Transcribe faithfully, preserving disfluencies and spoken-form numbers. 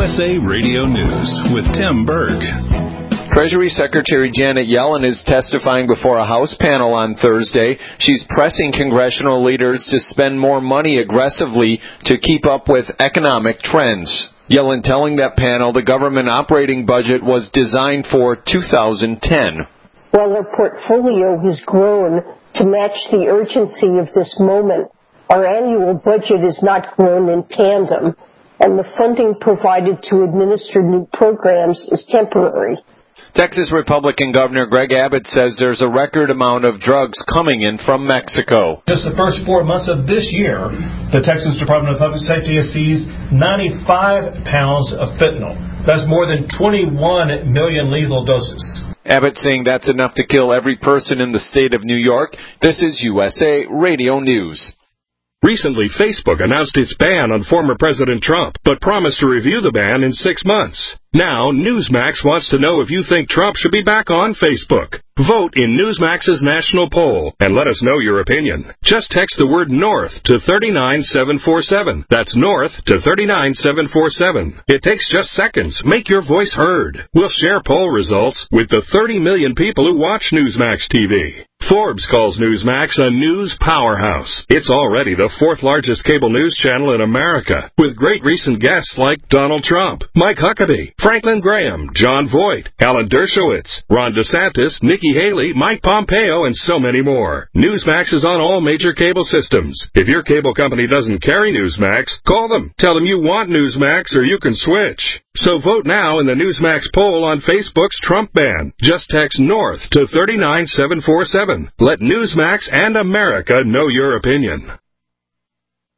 S A Radio News with Tim Berg. Treasury Secretary Janet Yellen is testifying before a House panel on Thursday. She's pressing congressional leaders to spend more money aggressively to keep up with economic trends. Yellen telling that panel the government operating budget was designed for two thousand ten. While our portfolio has grown to match the urgency of this moment, our annual budget has not grown in tandem, and the funding provided to administer new programs is temporary. Texas Republican Governor Greg Abbott says there's a record amount of drugs coming in from Mexico. Just the first four months of this year, the Texas Department of Public Safety has seized ninety-five pounds of fentanyl. That's more than twenty-one million lethal doses. Abbott saying that's enough to kill every person in the state of New York. This is U S A Radio News. Recently, Facebook announced its ban on former President Trump, but promised to review the ban in six months. Now, Newsmax wants to know if you think Trump should be back on Facebook. Vote in Newsmax's national poll and let us know your opinion. Just text the word NORTH to three nine seven four seven. That's NORTH to three nine seven four seven. It takes just seconds. Make your voice heard. We'll share poll results with the thirty million people who watch Newsmax T V. Forbes calls Newsmax a news powerhouse. It's already the fourth largest cable news channel in America, with great recent guests like Donald Trump, Mike Huckabee, Franklin Graham, John Voight, Alan Dershowitz, Ron DeSantis, Nikki Haley, Mike Pompeo, and so many more. Newsmax is on all major cable systems. If your cable company doesn't carry Newsmax, call them. Tell them you want Newsmax or you can switch. So vote now in the Newsmax poll on Facebook's Trump ban. Just text NORTH to three nine seven four seven. Let Newsmax and America know your opinion.